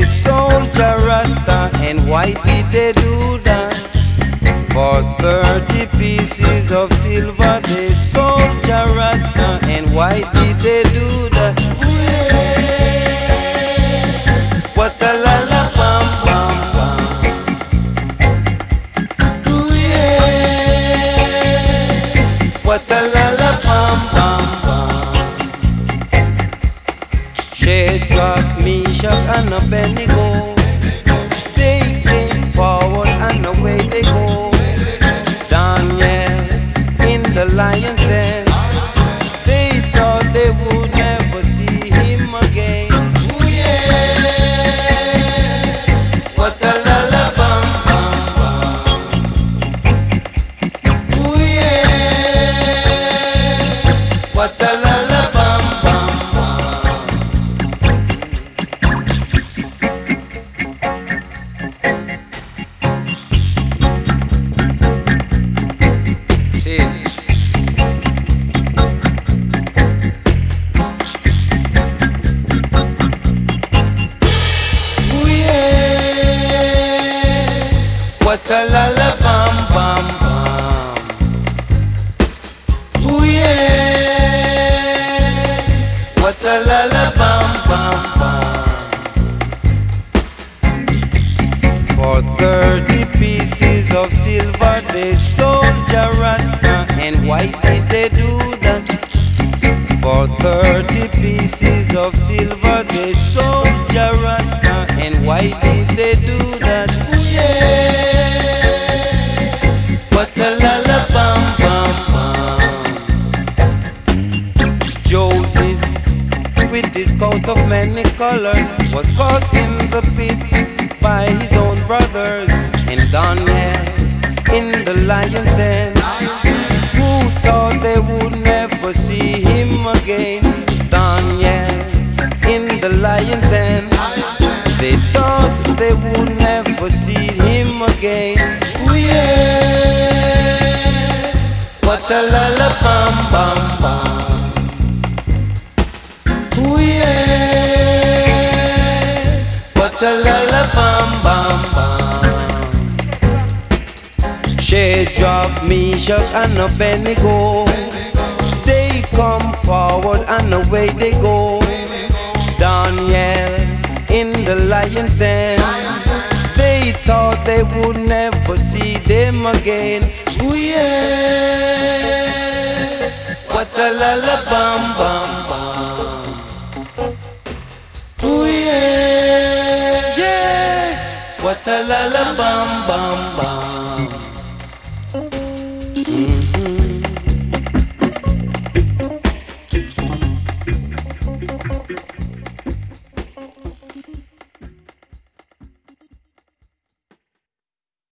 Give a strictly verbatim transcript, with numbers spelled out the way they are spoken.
soldier Rasta, and why did they do that? For thirty pieces of silver they sold Jah Rasta, and why did they do that? What a la la bam bam bam. Ooh yeah. What a la la bam bam bam. Shadrach, Meshach and Abednego, they came forward and away they go. The lions then, they thought they would never see him again. Ooh yeah. What a la la bam bam bam. Ooh yeah. What a la la bam bam bam. See. What a la la bam bam bam. Ooh yeah. What a la la bam bam bam. For thirty pieces of silver they sold Jah Rasta, and why did they do that? For thirty pieces of silver they sold Jah Rasta, and why did they do that? Ooh yeah. What a la la bam bam bam. Joseph, with his coat of many colors, was cast in the pit by his own brothers, and Daniel in the lion's den, who thought they would never see him again. Daniel in the lion's den, they thought they would never see him again. Ooh yeah. What a la la bam bam bam. Ooh yeah. What a la la bam bam bam. Shadrach, Meshach and Abednego, they come forward and away they go. Daniel in the lion's den, they thought they would never see them again. Ooh yeah. What a la la bam bam bam. Ooh yeah. Yeah. What a la la bam bam bam. Mm.